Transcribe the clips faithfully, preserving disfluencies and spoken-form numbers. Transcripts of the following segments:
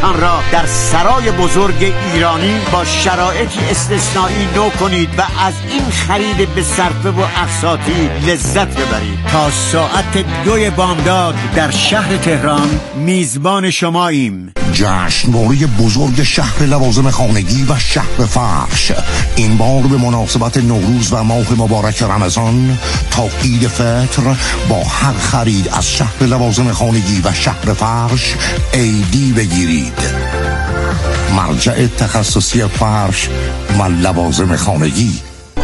خودتان را در سرای بزرگ ایرانی با شرایطی استثنایی نو کنید و از این خرید به صرفه و اقساطی لذت ببرید. تا ساعت دوی بامداد در شهر تهران میزبان شماییم. جشنواره بزرگ شهر لوازم خانگی و شهر فرش، این بار به مناسبت نوروز و ماه مبارک رمضان تا عید فطر با هر خرید از شهر لوازم خانگی و شهر فرش ایدی بگیرید. مرجع تخصصی فرش و لوازم خانگی.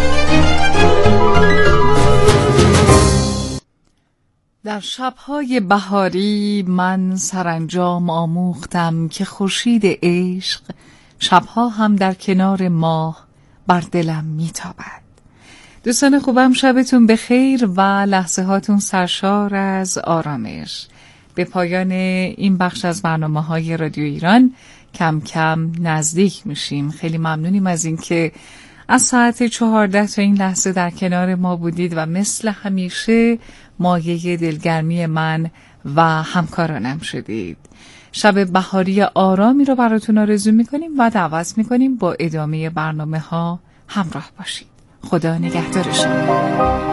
در شب‌های بهاری من سرانجام آموختم که خورشید عشق شب‌ها هم در کنار ماه بر دلم میتابد. دوستان خوبم، شبتون بخیر و لحظه هاتون سرشار از آرامش. به پایان این بخش از برنامه‌های رادیو ایران کم کم نزدیک میشیم. خیلی ممنونیم از این که از ساعت چهارده تا این لحظه در کنار ما بودید و مثل همیشه مایه دلگرمی من و همکارانم شدید. شب بهاری آرامی رو براتون آرزو میکنیم و دعوت میکنیم با ادامه برنامه ها همراه باشید. خدا نگهدار شما.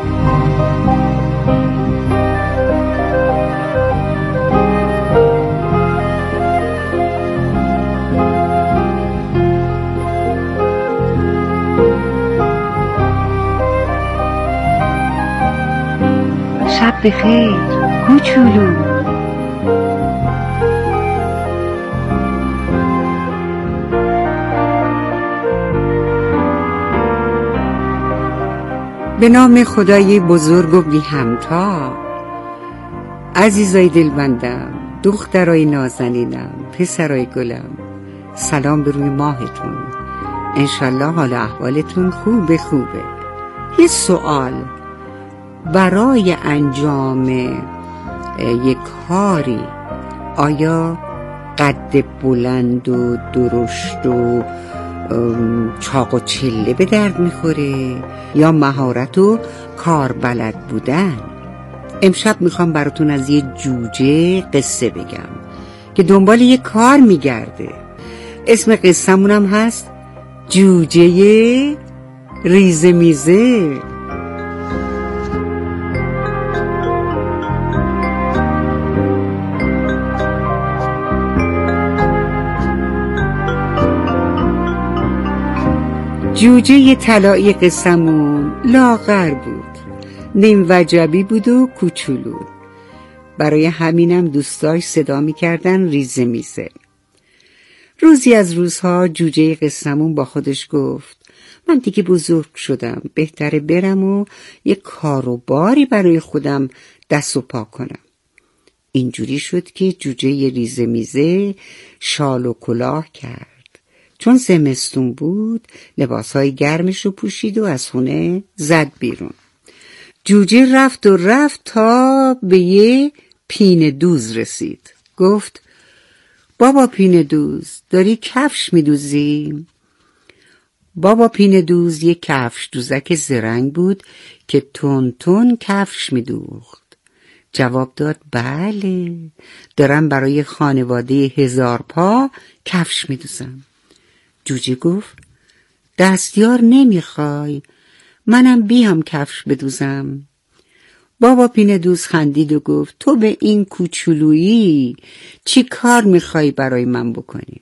شب بخیر کوچولو. به نام خدای بزرگ و بی همتا. عزیزای دلبندم، دخترای نازنینم، پسرای گلم، سلام به روی ماهتون. انشالله حال احوالتون خوبه خوبه. یه سوال، برای انجام یک کاری آیا قد بلند و درشت و چاق و چله به درد میخوره یا مهارت و کار بلد بودن؟ امشب میخوام براتون از یه جوجه قصه بگم که دنبال یه کار میگرده. اسم قصه‌مونم هست جوجه ریزه میزه. جوجه طلایی قسمون لاغر بود، نیم وجبی بود و کوچولو. برای همینم دوستاش صدا میکردن ریزه میزه. روزی از روزها جوجه قسمون با خودش گفت من دیگه بزرگ شدم، بهتره برم و یک کار و باری برای خودم دست و پا کنم. اینجوری شد که جوجه ریزه میزه شال و کلاه کرد. چون زمستون بود لباسهای گرمش رو پوشید و از خونه زد بیرون. جوجه رفت و رفت تا به یه پینه دوز رسید. گفت بابا پینه دوز، داری کفش میدوزی؟ بابا پینه دوز یه کفش دوزک زرنگ بود که تون تون کفش میدوخت. جواب داد بله، دارم برای خانواده هزار پا کفش میدوزم. جوجه گفت دستیار نمیخوای؟ منم بیام کفش بدوزم. بابا پینه دوز خندید و گفت تو به این کوچولویی چی کار میخوای برای من بکنی؟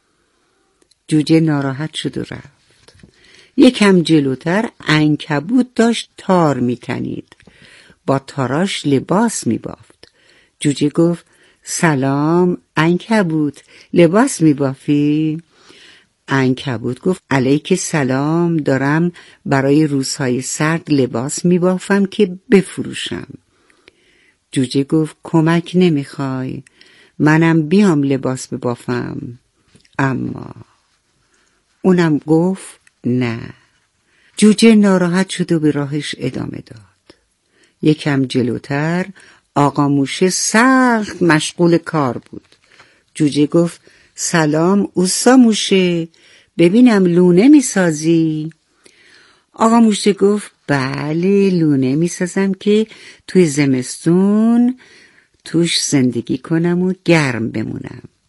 جوجه ناراحت شد و رفت. یکم جلوتر عنکبوت داشت تار میتنید، با تاراش لباس میبافت. جوجه گفت سلام عنکبوت، لباس میبافی؟ عنکبوت گفت علیک سلام، دارم برای روزهای سرد لباس میبافم که بفروشم. جوجه گفت کمک نمیخوای؟ منم بیام لباس ببافم. اما اونم گفت نه. جوجه ناراحت شد و به راهش ادامه داد. یکم جلوتر آقا موشه سخت مشغول کار بود. جوجه گفت سلام اوستا موشه، ببینم لونه میسازی؟ آقا موشه گفت بله لونه میسازم که توی زمستون توش زندگی کنم و گرم بمونم.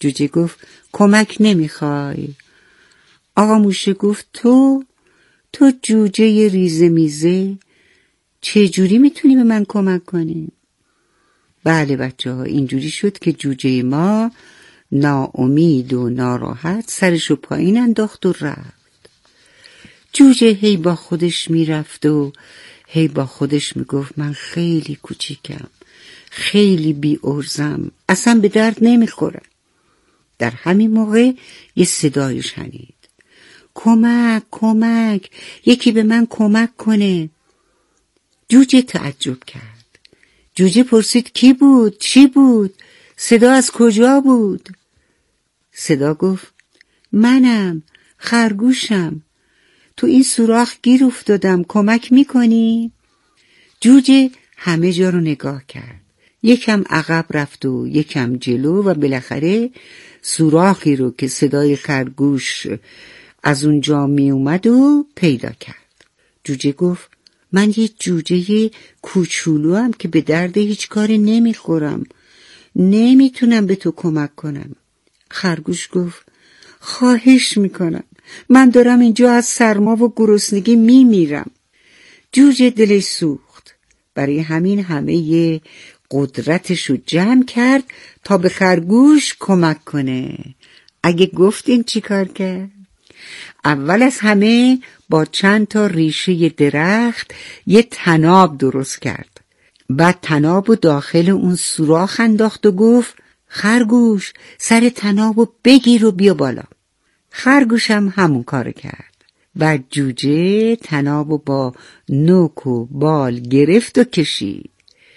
جوجه گفت کمک نمیخوای؟ آقا موشه گفت تو تو جوجه ریزه میزه چجوری میتونی به من کمک کنی؟ بله بچه ها، اینجوری شد که جوجه ما ناامید و ناراحت سرشو پایین انداخت و رفت. جوجه هی با خودش میرفت و هی با خودش میگفت من خیلی کوچیکم، خیلی بی ارزم، اصلا به درد نمیخورم. در همین موقع یه صدایی شنید، کمک کمک، یکی به من کمک کنه. جوجه تعجب کرد. جوجه پرسید کی بود؟ چی بود؟ صدا از کجا بود؟ صدا گفت منم، خرگوشم، تو این سوراخ گیر افتادم، کمک میکنی؟ جوجه همه جا رو نگاه کرد، یکم عقب رفت و یکم جلو و بالاخره سوراخی رو که صدای خرگوش از اونجا می اومد و پیدا کرد. جوجه گفت من یه جوجه کوچولو هم که به درد هیچ کاری نمیخورم، نمیتونم به تو کمک کنم. خرگوش گفت خواهش میکنم، من دارم اینجا از سرما و گرسنگی میمیرم. جوجه دلش سوخت، برای همین همه یه قدرتشو جمع کرد تا به خرگوش کمک کنه. اگه گفتین چی کار کرد؟ اول از همه با چند تا ریشه درخت یه تناب درست کرد. بعد تنابو داخل اون سوراخ انداخت و گفت خرگوش سر تنابو بگیر و بیا بالا. خرگوش هم همون کار کرد. بعد جوجه تنابو با نوک و بال گرفت و کشید.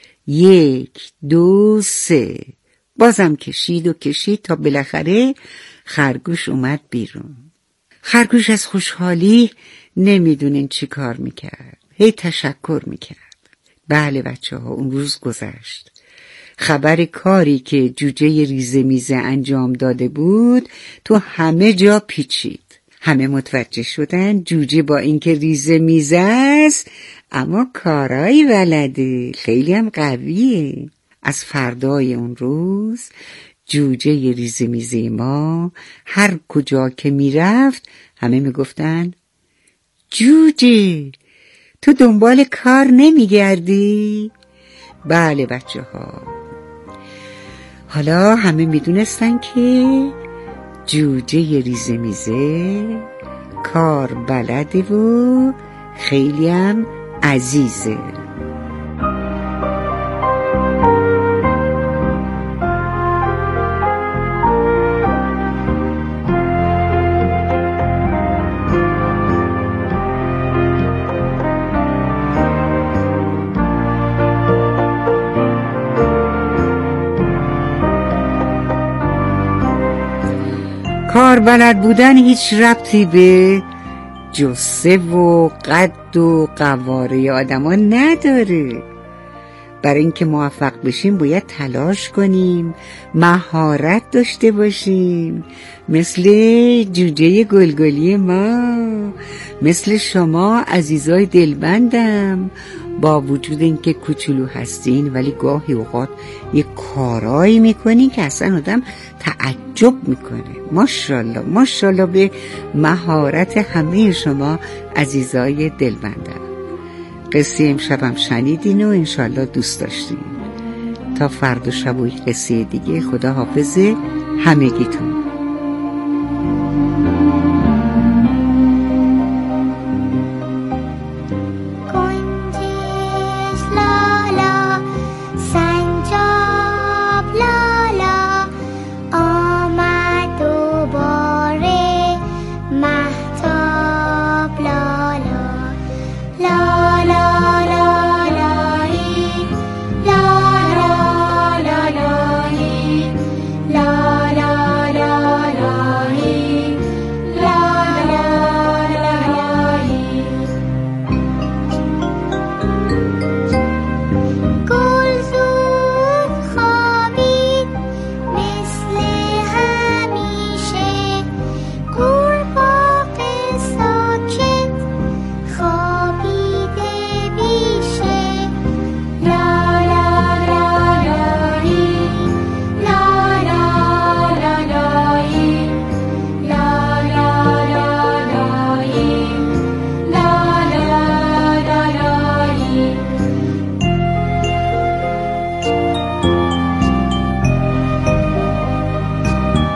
یک دو سه، بازم کشید و کشید تا بالاخره خرگوش اومد بیرون. خرگوش از خوشحالی نمیدونین چی کار میکرد، هی تشکر میکرد. بله بچه ها، اون روز گذشت. خبر کاری که جوجه ریزه میزه انجام داده بود تو همه جا پیچید. همه متوجه شدن جوجه با اینکه ریزه میزه است اما کارایی بلده، خیلی هم قویه. از فردای اون روز جوجه ریزه میزه ما هر کجا که میرفت همه میگفتن جوجه تو دنبال کار نمیگردی؟ بله بچه ها، حالا همه میدونستن که جوجه ریزه میزه کار بلده و خیلی هم عزیزه. کار بلد بودن هیچ ربطی به جثه و قد و قواره آدم ها نداره. برای اینکه موفق بشیم باید تلاش کنیم، مهارت داشته باشیم، مثل جوجه گلگلی ما، مثل شما عزیزای دلبندم. با وجود اینکه کوچولو هستین ولی گاهی اوقات یه کارایی میکنین که اصلا آدم تعجب میکنه. ماشاءالله ماشاءالله به مهارت همه شما عزیزای دلبندم. قصه امشبم شنیدین و انشالله دوست داشتین. تا فردا شب و یک قصه دیگه، خدا حافظ همگیتون. La la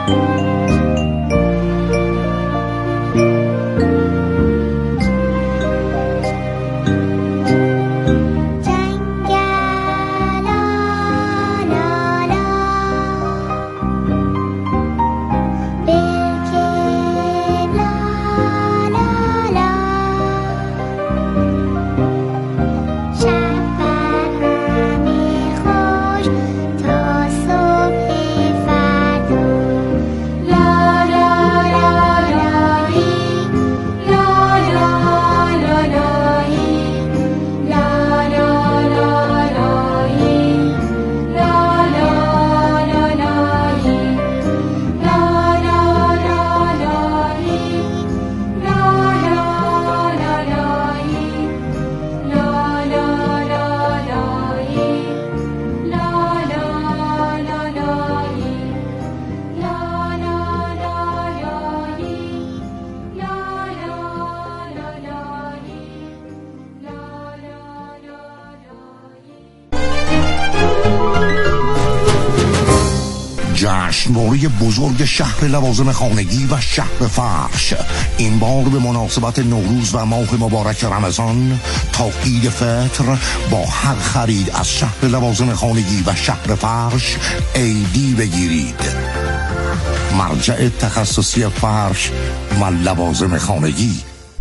جشنواره بزرگ شهر لوازم خانگی و شهر فرش این بار به مناسبت نوروز و ماه مبارک رمضان تا عید فطر با هر خرید از شهر لوازم خانگی و شهر فرش ایدی بگیرید. مرجع تخصصی فرش و لوازم خانگی.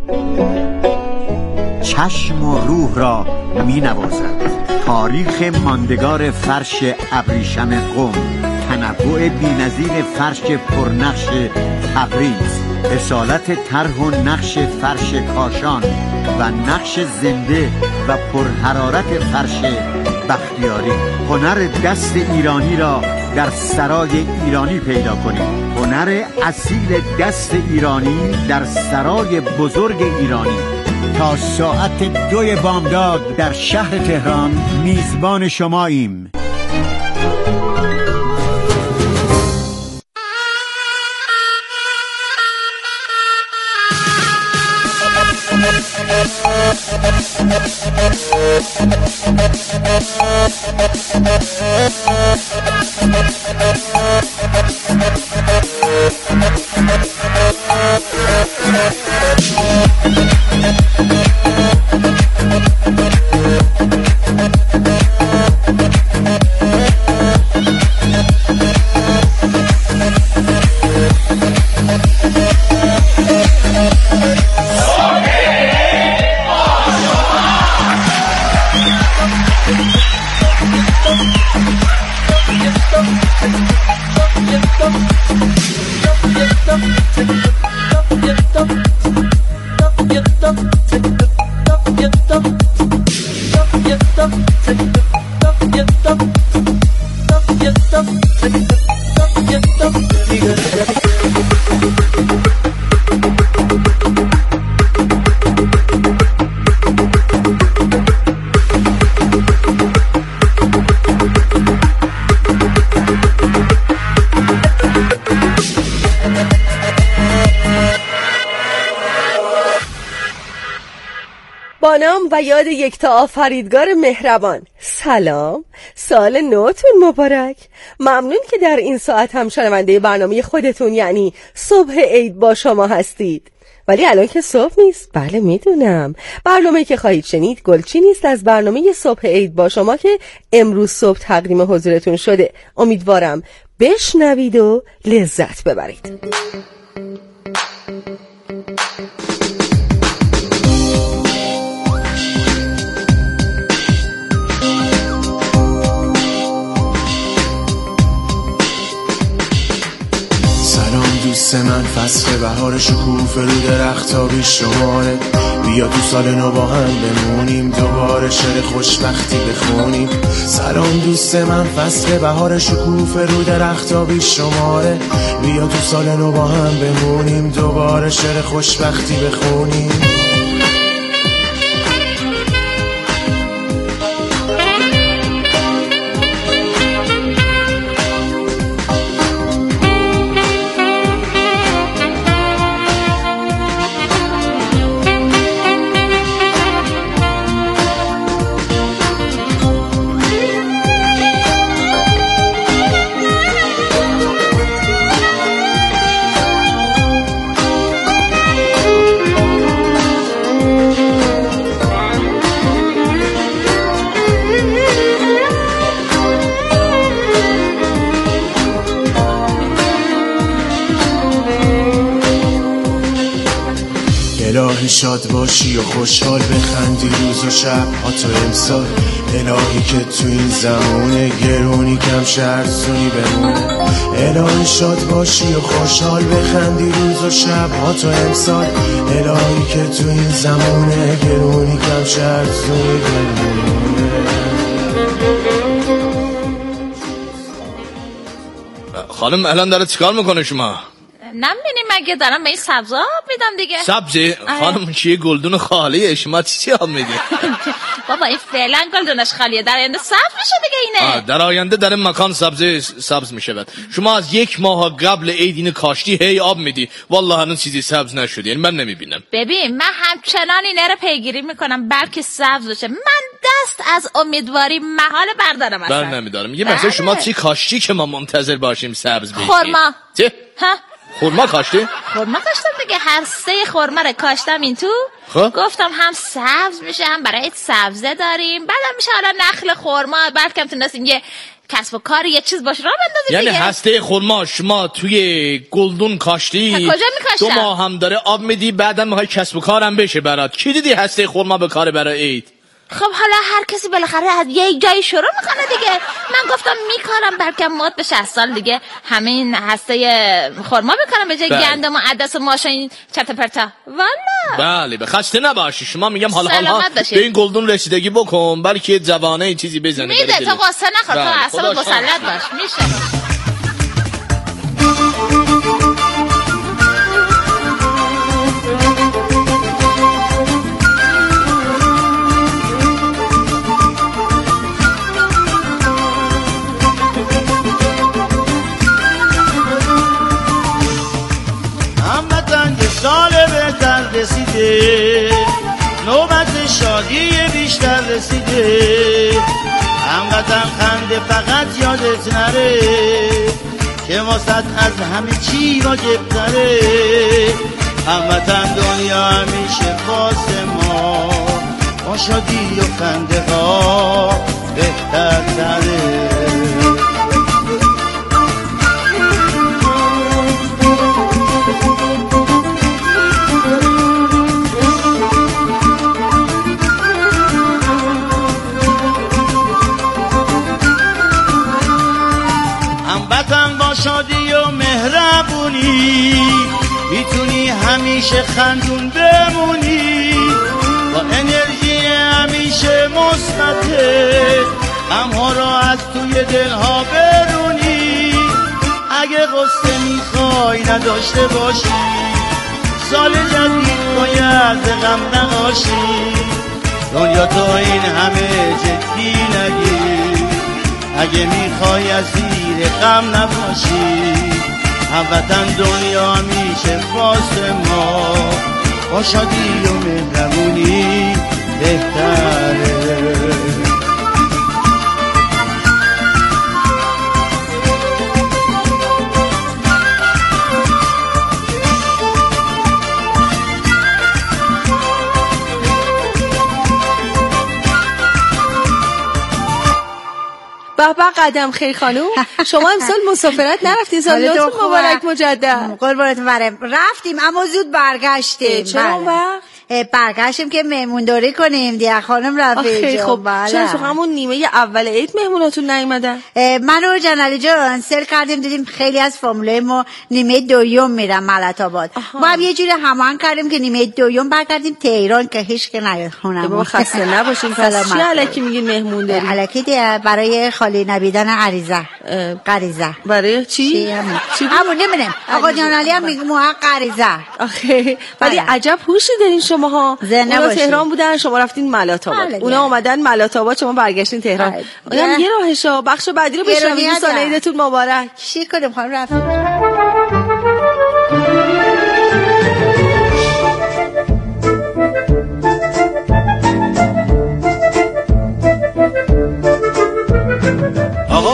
چشم و روح را می نوازد. تاریخ ماندگار فرش ابریشم قم، تنوع بی‌نظیر فرش پرنقش تبریز، اصالت طرح و نقش فرش کاشان و نقش زنده و پرحرارت فرش بختیاری. هنر دست ایرانی را در سرای ایرانی پیدا کنید. هنر اصیل دست ایرانی در سرای بزرگ ایرانی. تا ساعت دوی بامداد در شهر تهران میزبان شماییم. با نام و یاد یکتا آفریدگار مهربان، سلام، سال نوتون مبارک. ممنون که در این ساعت هم شنونده برنامه خودتون یعنی صبح عید با شما هستید. ولی الان که صبح نیست. بله میدونم. برنامه که خواهید شنید گلچینی است از برنامه صبح عید با شما که امروز صبح تقدیم حضورتون شده. امیدوارم بشنوید و لذت ببرید. دوست من فصل بهار شکوفه رو درختا بی شماره، بیا تو سال نو با هم بمونیم دوباره شعر خوشبختی بخونیم. سلام دوست من فصل بهار شکوفه رو درختا بی شماره، بیا تو سال نو با هم بمونیم دوباره شعر خوشبختی بخونیم. الهی شاد باشی و خوشحال بخندی روز و شب ها تو امسال. الهی که تو این زمونه گرونی کم شرسونی بمونه. الهی شاد باشی و خوشحال بخندی روز و شب ها تو امسال. الهی که تو این زمونه گرونی کم شرسونی بمونه. خانم الان داره چیکار میکنه شما؟ نمی‌بینی مگه دارم به این سبزا آب میدم دیگه. سبزی؟ خانم چیه گلدون خالیه، شما چی آب میدی؟ بابا این فعلا گلدونش خالیه، در آینده سبز میشه دیگه اینه. آه در آینده در این مکان سبزی سبز میشه. شما از یک ماه قبل عید این کاشتی هی آب میدی، والله هنوز چیزی سبز نشد، یعنی من نمیبینم. ببین من همچنان اینه رو پیگیری میکنم بلکه سبز بشه. من دست از امیدواری محال بردارم اصلا. بر نمیدارم. یه مثلا شما چی کاشتی که ما منتظر باشیم سبز بشه؟ خرما. چه؟ ها؟ خرما کاشتی؟ خرما کاشتم دیگه، هر سه خرما رو کاشتم این تو. خب گفتم هم سبز میشه هم برای سبزه داریم، بعدم میشه حالا نخل خرما، بلکه تونستیم یه کسب و کار یه چیز باشه راه بندازیم یعنی دیگه. یعنی هسته خرما شما توی گلدون کاشتی کجا میکاشتم؟ دو ماه هم داره آب میدی، بعدم میخوای کسب و کارم بشه برات. کی دیدی هسته خرما به کار برای عید؟ خب حالا هر کسی بالاخره از یه جایی شروع میکنه دیگه. من گفتم میکارم بلکه مد به شصت سال دیگه همین هسته خرما بکنم به جای گندم و عدس و ماش و این چرت پرتا. والا بله به خسته نباشی. شما میگم حالا حالا به این گلدون رسیدگی بکن، بلکه جوانه این چیزی بزنه. میده تو قصه نخور، تو اعصابت مسلط باش. میشه سال بهتر رسیده، نوبت شادی بیشتر رسیده. هموطن خنده فقط یادت نره که واسط از همه چی واجب تره. هموطن دنیا همیشه واسه ما با شادی و خنده ها بهتر تره. شادی و مهربونی میتونی همیشه خندون بمونی، با انرژی همیشه مثبته غمها را از توی دلها برونی. اگه قصه میخوای نداشته باشی، سال جدید باید غم نباشی. دنیا تو این همه جدی نگیر، اگه میخوای از زیر غم نباشی. هموطن دنیا همیشه واسه ما با شادی و مهربونی بهتره. به به قدم خیر خانوم، شما امسال مسافرت نرفتین؟ سالتون مبارک مجدد. قربونتون برم. رفتیم اما زود برگشتیم. چرا اون وقت؟ برگشتیم که مهمونداری کنیم دیگه خانم رفیق جان. خب بله. چرا تو همون نیمه اول عید مهموناتون نیومدن؟ من و جنالی جان سر کردیم دیدیم خیلی از فامیلای ما نیمه دوم میرن ملت آباد. ما هم یه جوری همان کردیم که نیمه دوم برگردیم تهران که هیچ که نیاد خونم. بابا خسته نباشین. پس چی الکی میگین مهمونداری؟ الکی برای خالی نبیدن عریضه. غریزه. برای چی؟ چی همون؟ همون نمیدونم. آقا جنالی هم میگه موها غریزه. آخه ولی عجب هوشی دارین شما ها. اونا تهران بودن شما رفتین ملات آباد، اونا اومدن ملات آباد شما برگشتین تهران. اونم یه راهشا. بخش بعدی رو بشنوید. سال عیدتون مبارک. چی کنیم خانم رفتیم؟ آقا من در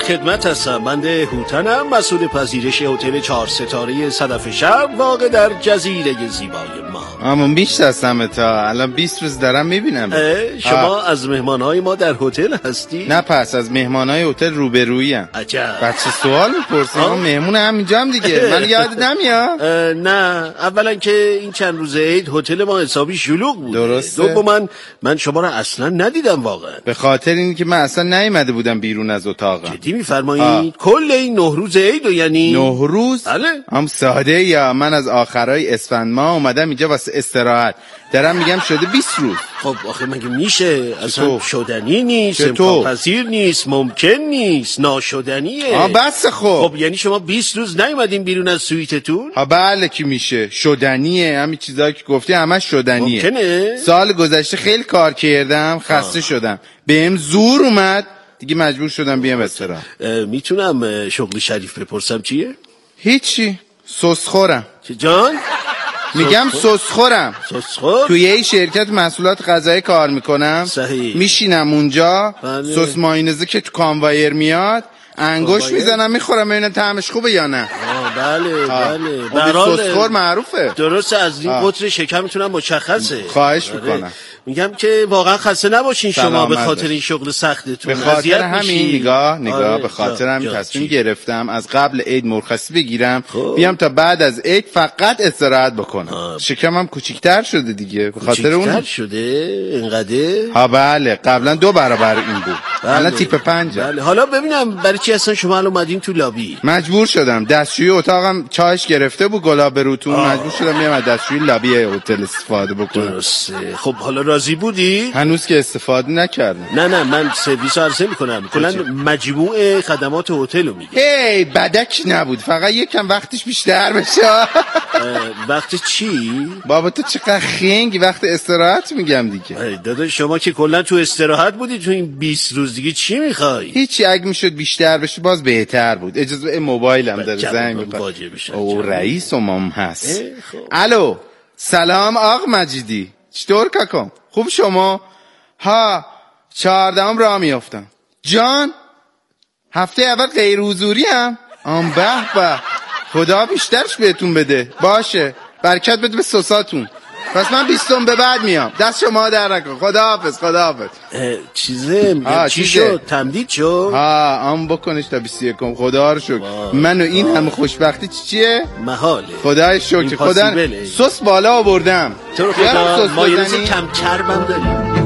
خدمت هستم. بنده هوتنم، مسئول پذیرش هتل چهار ستاره صدف شب واقع در جزیره زیبای ما. اما میشناسم تا الان بیست روز دارم میبینم. شما آه. از مهمانهای ما در هتل هستی؟ نه، پس از مهمانهای هتل روبرویی ام. عجب. بچه سوال میپرسیم. ما مهمون همینجام دیگه. من یاد نمیاد. نه، اولا که این چند روز عید هتل ما حسابی شلوغ بود. درسته. دوما من شما را اصلا ندیدم واقعا. به خاطر اینی که من اصلا نیومده بودم بیرون از اتاقم. جدی میفرمایید؟ کل این نه روز عید و یعنی نه روز؟ بله. هم ساده یا من از آخرای اسفند ماه اومدم اینجا واسه استراحت. دارم میگم شده بیست روز. خب آخه مگه میشه؟ اصلا شدنی نیست، امکان پذیر نیست، ممکن نیست، ناشدنیه. آ بس خب. خب یعنی شما بیست روز نیومدین بیرون از سویتتون؟ ها بله کی میشه؟ شدنیه. همین چیزایی که گفتی همش شدنیه. ممکنه؟ سال گذشته خیلی کار کردم، خسته آه. شدم. بهم زور اومد، دیگه مجبور شدم بیام استراحت. میتونم شغل شریف بپرسم چیه؟ هیچی. سسخورم. چه جان؟ میگم سسخورم. سسخور؟ توی یه شرکت محصولات غذایی کار میکنم. صحیح. میشینم اونجا. بله. سس ماینزه که تو کانوایر میاد انگوش میزنم میخورم ببینم طعمش خوبه یا نه. آه بله آه. بله. برای سسخور معروفه. درسته، از این قطر شکمتونم مشخصه. خواهش میکنم. میگم که واقعا خسته نباشین شما به خاطر این شغل سختتون. به خاطر همین نگاه نگاه آره. به خاطر همین تصمیم گرفتم از قبل عید مرخصی بگیرم خوب. بیام تا بعد از عید فقط استراحت بکنم. آه. شکمم کوچیک‌تر شده دیگه به خاطر اون. کوچیک‌تر شده اینقدر؟ ها بله، قبلا دو برابر این بود. بله. الان تیپ پنج. بله. حالا ببینم برای چی اصلا شما الان اومدین تو لابی؟ مجبور شدم، دستشویی اتاقم چاش گرفته بود گلاب روتون. مجبور شدم بیام از دستشویی لابی هتل استفاده بکنم. درسته. خب حالا راضی بودی؟ هنوز که استفاده نکردم. نه نه من سرویس عرضه میکنم، کلا مجموع خدمات هتل رو میگم. هی بدک نبود، فقط یکم وقتش بیشتر بشه. وقت چی؟ بابا تو چقدر خنگی، وقت استراحت میگم دیگه. داداش شما که کلا تو استراحت بودی تو این بیست روز، دیگه چی میخوای؟ هیچی، اگه میشد بیشتر بشه باز بهتر بود. اجازه موبایلم داره زنگ میخواد. او رئیس امام هست. الو سلام آقا مجیدی، چطور کاکام؟ خوب شما؟ ها چهاردهم راه میافتم. جان هفته اول غیر حضوری هم؟ آم به به، خدا بیشترش بهتون بده. باشه برکت بده به سوساتون. پس من بیستم به بعد میام. دست شما در نکن. خداحافظ خداحافظ. چیزه میگم چی شد؟ تمدید شد؟ ها آم بکنش تا بیست و یکم. خدا رو شکر. من و این همه خوشبختی چی چیه؟ محاله. خدای شکر. خدا سس بالا آوردم. تو خدا مایونز کم چربم داریم.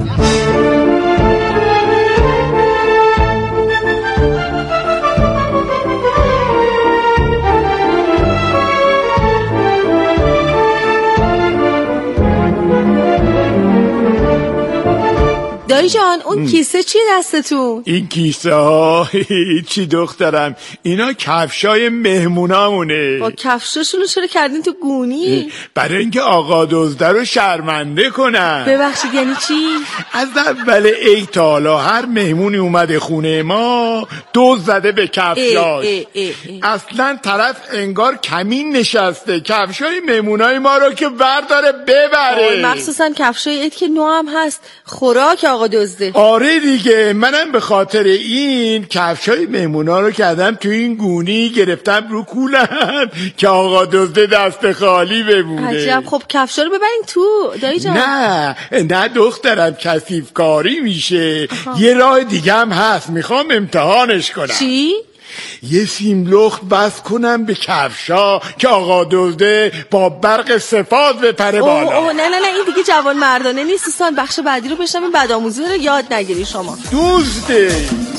دایی جان اون کیسه چی دستتون؟ این کیسه ها چی دخترم، اینا کفشای مهمونامونه. با کفشاشونو چرا کردین تو گونی؟ برای اینکه آقا دزده رو شرمنده کنن. ببخشید یعنی چی؟ از اول عید تا حالا هر مهمونی اومده خونه ما دزد زده به کفشاش. ای ای ای ای. اصلا طرف انگار کمین نشسته کفشای مهمونای ما رو که برداره ببره. مخصوصا کفشای عید که نو هم هست، خوراک آقا دزده. آره دیگه، منم به خاطر این کفشای مهمونا رو کردم تو این گونی، گرفتم رو کولم که آقا دزده دست خالی بمونه. عجب. خب کفشا رو ببرین تو دایی جان. نه نه دخترم، کثیف کاری میشه. آها. یه راه دیگه هم هست، میخوام امتحانش کنم. چی؟ یه سیم لخت بس کنم به کفشا که آقا دزده با برق سفاد بپره بالا. اوه اوه نه نه نه این دیگه جوان مردانه نیست. دوستان بخش بعدی رو بشنویم، بدآموزی رو یاد نگیری شما. دوسته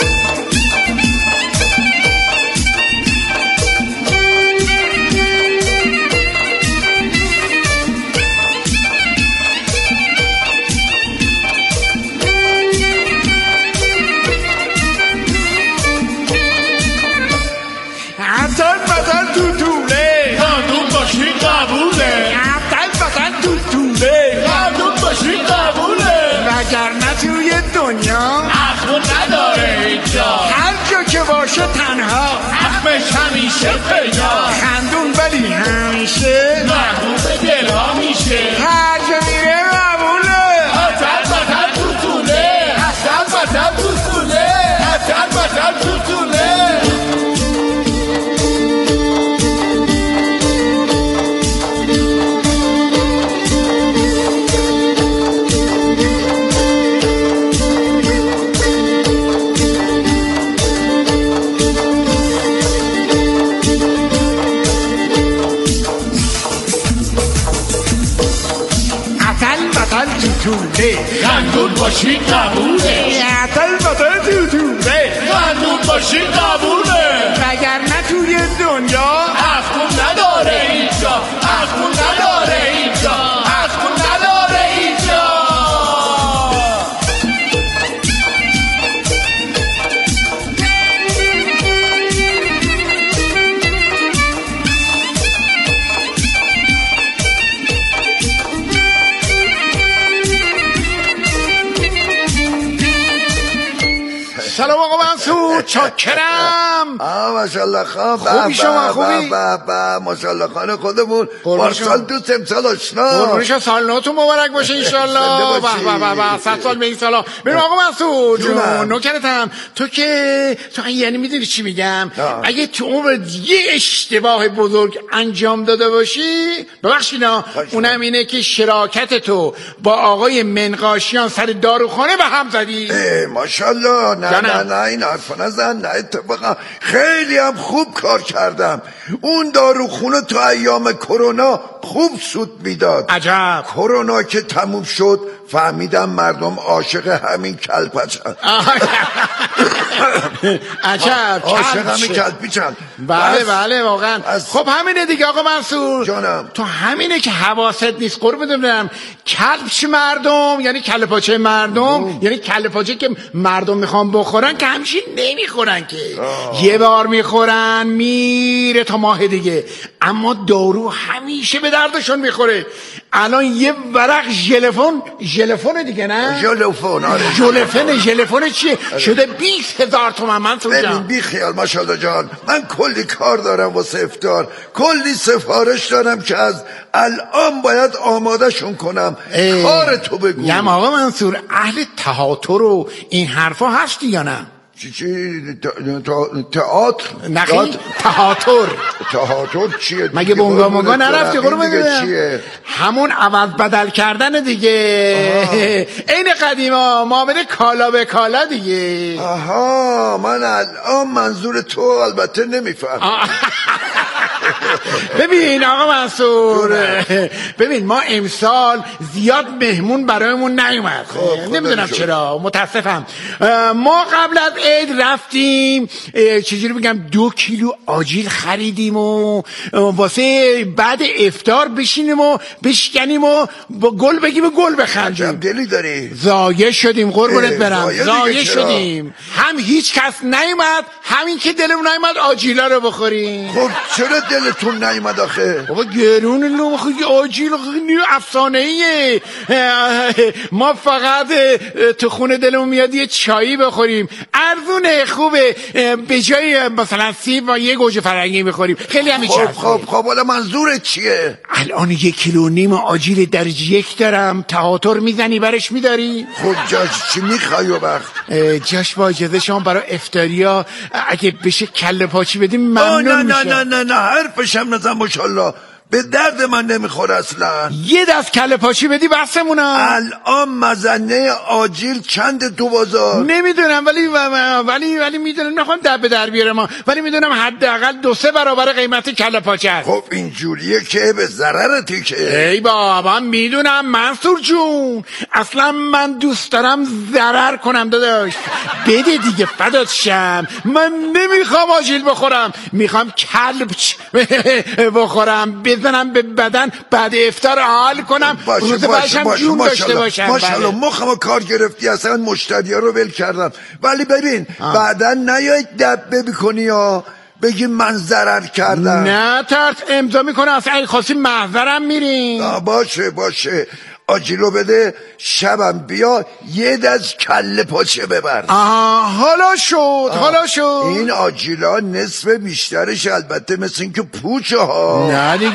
باشه تنها حقش همیشه پیدا، خندون ولی همیشه محبوب دلها میشه. هر جا میره قبوله، حسن بطن تو طوله، حسن بطن تو طوله، حسن بطن تو طوله. توتونه خندون باشید قبوله عسل واسه توتونه خندون باشید قبوله وگرنه توی دنیا اخمون نداره اینجا اخمون نداره اینجا اخمون نداره اینجا. سلام آقا منصور چاکرم. آه ماشاءالله خواب خوبی شما خوبی؟ با با ماشاءالله خانه خودمون پارسال دوست امسال آشنا قربونش سال نوتون مبارک باشه انشالله. به به به به صد سال به این سالا. بریم آقا منصور جون نوکرتم. تو که تو یعنی میدونی چی میگم؟ اگه تو عمر یه اشتباه بزرگ انجام داده باشی ببخشینا اونم اینه که شراکت تو با آقای منقاشیان سر داروخانه به هم زدی. ماشاءالله. نه نه نه این حرفا نزن. نه اتفاقا خیلی هم خوب کار کردم. اون داروخونه تو ایام کرونا خوب سود میداد. عجب. کرونا که تموم شد فهمیدم مردم عاشق همین کلپچن. عجب. عاشق همین کلپچن. بله بله واقعا. خب همینه دیگه آقا منصور جانم. تو همینه که حواست نیست. قربونت برم. کلپچ مردم یعنی کله پاچه مردم یعنی کله پاچه که مردم میخوان بخورن که همیشه نمیخورن که آه. یه بار میخورن میره تا ماه دیگه. اما دارو همیشه به دردشون میخوره. الان یه ورق ژلفون ژلفون دیگه نه ژلفون آره ژلفون ژلفون چیه آره. شده بیست هزار تومن. من تو ببین بی خیال ماشاءالله جان من کلی کار دارم واسه افطار کلی سفارش دارم که از الان باید آماده شون کنم. کار تو بگو. یم آقا منصور اهل تهاتر و این حرفا هستی یا نه؟ چی چی تئاتر نخی تهاتر تهاتر چیه مگه بونگا مونگا نرفتی قربون دیگه؟ همون عوض بدل کردن دیگه. عین قدیما معامله کالا به کالا دیگه. آها من الان منظور تو البته نمیفهم. ببین آقا منصور ببین ما امسال زیاد مهمون برایمون نیومد. نمیدونم چرا متاسفم. ما قبل از عید رفتیم چجوری بگم دو کیلو آجیل خریدیم و واسه بعد افطار بشینیم و بشکنیم و با گل بگیم و گل بخندیم. دلی داری زایه شدیم قربونت برم. زایه شدیم. هم هیچ کس نیومد همین که دلمون نیومد آجیلا رو بخوریم. خب چرا دلتون نیومد آخه؟ بابا گرون نمیخوری آجیل افسانه ایه. ما فقط تو خونه دلمون میاد یه چایی بخوریم ارزونه خوبه به جای مثلا سیب و یه گوجه فرنگی بخوریم خیلی همین خب خب خب حالا منظورت چیه؟ الان یک کیلو نیم آجیل درجه یک دارم. تهاتر میزنی برش میداری؟ خب جاش چی میخوای وقت؟ جاش با اجازه شما برای افطاریا اگه بشه کله پاچی بدیم ممنون میشه. نه نه نه نه حرفشم نزن ماشاءالله به درد من نمیخوره اصلا. یه دست کله پاچی بدی بحثمونم. الان مزنه آجیل چند تو بازار؟ نمیدونم ولی ولی ولی میدونم نخوام در به در بیارم ولی میدونم حداقل دو سه برابر قیمت کله پاچه است. خب اینجوریه که به ضررتی که. ای بابا میدونم منصور جون اصلا من دوست دارم ضرر کنم داداش. بده دیگه فدات شم. من نمیخوام آجیل بخورم میخوام کلپچ بخورم بزنم به بدن بعد افطار حال کنم روز بعدشم جون داشته باشم. ماشاءالله مخمو کار گرفتی اصلا مشتری ها رو ول کردم. ولی ببین بعدا نیایید دبه بکنی یا بگی من ضرر کردم. نه ترس امضا میکنه اصلا اگه خواستی محضرم میریم. باشه باشه آجیلو بده شبم بیا یه دست کله پاچه ببر. آها حالا شد آه. حالا شد. این آجیلا نصف بیشترش البته مثل این که پوچه ها. نه دیگه